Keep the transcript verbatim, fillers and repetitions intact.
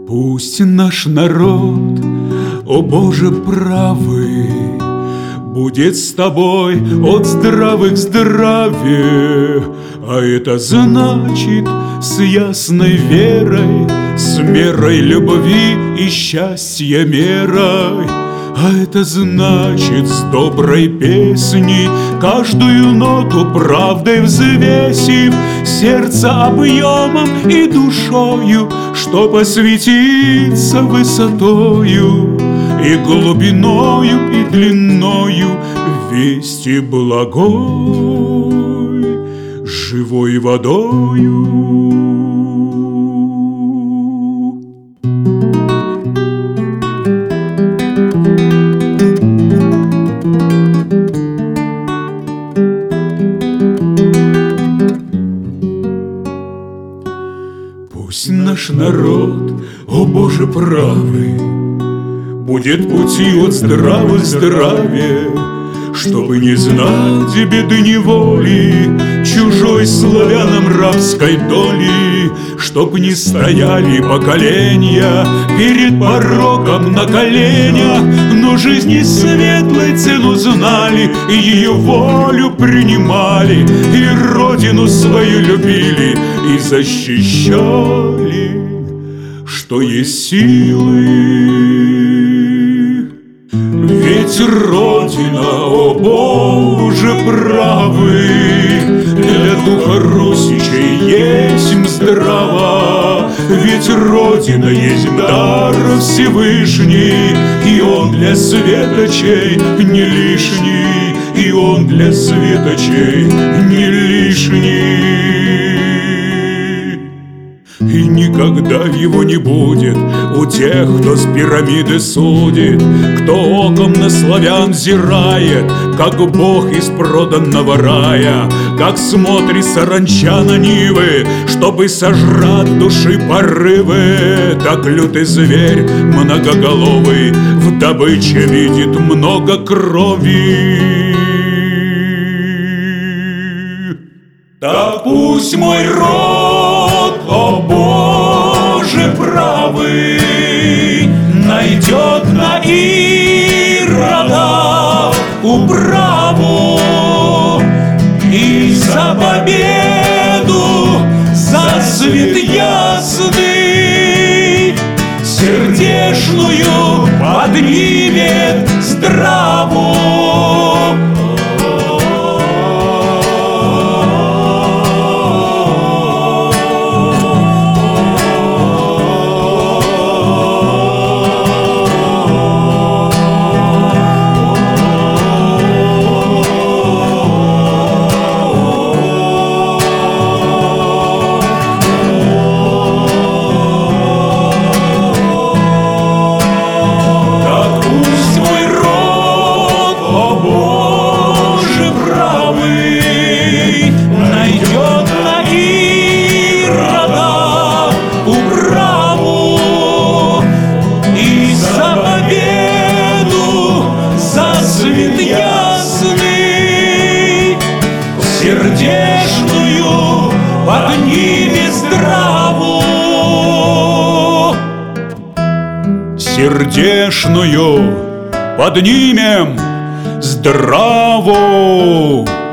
Пусть наш народ, о Боже правый, будет с тобой от здравых здравие, а это значит с ясной верой, с мерой любви и счастья мерой. А это значит с доброй песней, каждую ноту правдой взвесив, сердце объемом и душою, что посвятится высотою и глубиною и длинною вести благой живой водою. Пусть наш народ, о Боже правый, будет пути от здравых здравия, чтобы не знать беды неволи, чужой славянам рабской доли, чтоб не стояли поколения перед пороком на коленях, но жизни светлой цену знали и ее волю принимали, и родину свою любили и защищали, что есть силы. Ведь Родина, о Боже правый, для духа русичей есть здрава. Ведь Родина есть дар Всевышний, и он для светочей не лишний, и он для светочей не лишний. И никогда его не будет у тех, кто с пирамиды судит, кто оком на славян взирает, как Бог из проданного рая, как смотрит саранча на нивы, чтобы сожрать души порывы. Так лютый зверь многоголовый в добыче видит много крови. Так пусть мой род, о Боже правый, найдет на Ирода управу и за победу, за свет ясный сердечную поднимет здраву. Сердечную подними здраву, сердечную поднимем здраву.